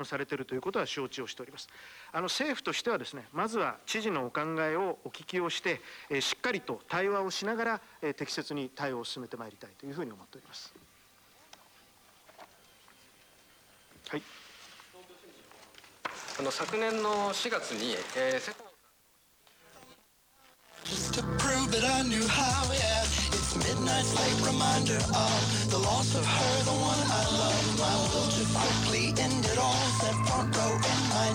されているということは承知をしております。政府としてはですね、まずは知事のお考えをお聞きをして、しっかりと対話をしながら、適切に対応を進めてまいりたいというふうに思っております。はい。 昨年の4月に、 Just to prove that I knew how, yeah. It's midnight's late reminder of the loss of her, the one I love. My will to quickly end it all. Set front row in my